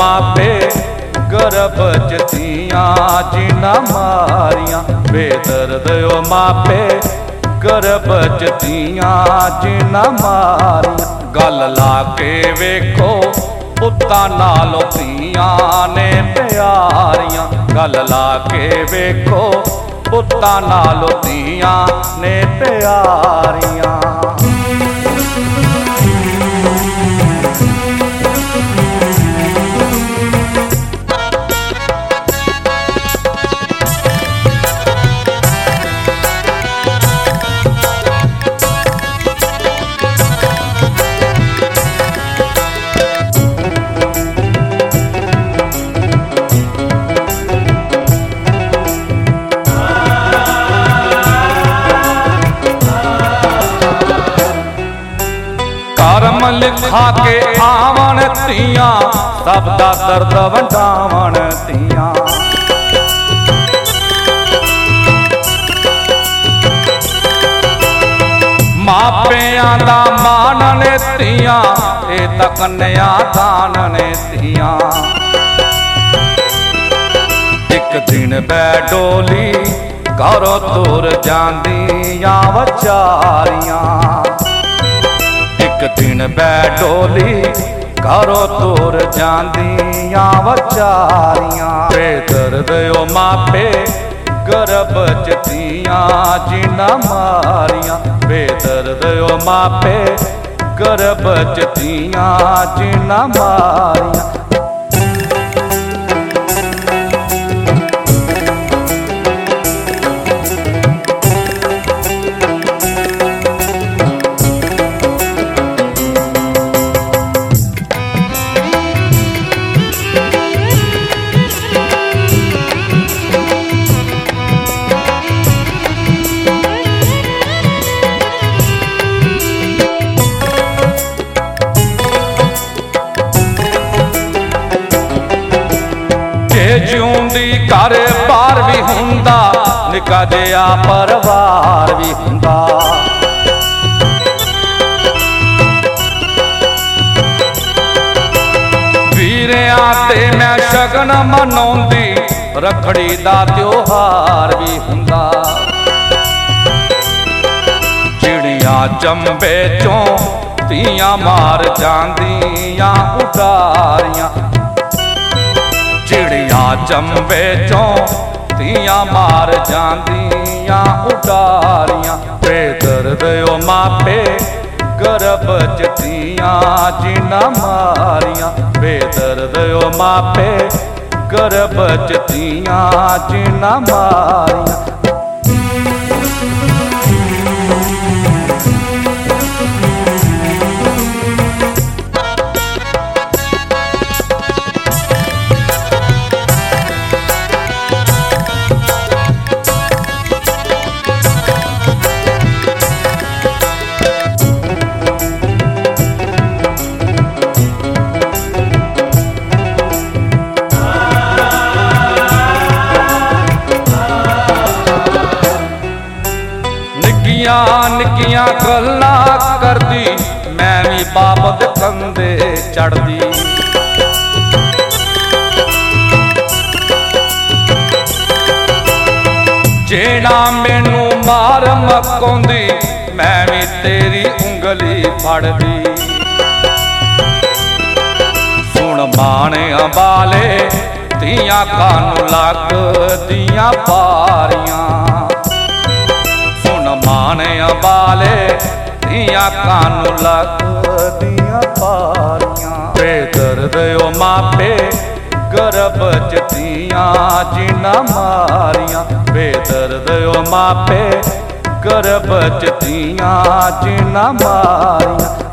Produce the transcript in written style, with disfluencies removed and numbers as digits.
मापे गर्भ च थियां जिन्ना मारियां। बेदर्द ओ मापे गर्भ च थियां जिन्ना मारियां। गल ला के वेखो पुत्तां नालों थियां ने प्यारियां। गल ला के वेखो पुत्तां नालों थियां ने प्यारियां। करम लिखा के आवन तियां सब दा दर्द वंडावन तियां। मापियां दा मानन तियां ए तां कन्या दानन तियां। एक दिन बैडोली घरों तुर जांदियां वचारियां। एक दिन बैडोली घरों तुर जांदियां वचारियां। बेदर्द ओ मापे गर्भ च थियां जिन्ना मारियां। बेदर्द ओ मापे गर्भ च थियां जिन्ना मारियां। जिउंदी घर बार भी हुंदा निका जिहा परिवार भी हुंदा। वीरियां ते मैं शगन मनाउंदी रखड़ी दा त्योहार भी हुंदा। चिड़ियां चंबे चों तियां मार जांदियां उडारियां। चिड़ियां चंबे चों तियां मार जांदियां उडारियां। बेदर्द ओ मापे गर्भ च थियां जिन्ना मारियां। बेदर्द ओ मापे गर्भ च थियां जिन्ना मारियां। निक्कियां गल्लां करदी मैं भी बाप दे कंधे चढ़दी। जेड़ा मैनू मार मकाउंदी मैं भी तेरी उंगली फड़दी। सुन माणियां वाले तियां कानू लगदियां पारियां। माणियां वाले तियां कानू लगदियां पारियां। बेदर्द ओ मापे गर्भ च थियां जिन्ना मारियां। बेदर्द ओ मापे गर्भ च थियां जिन्ना मारियां।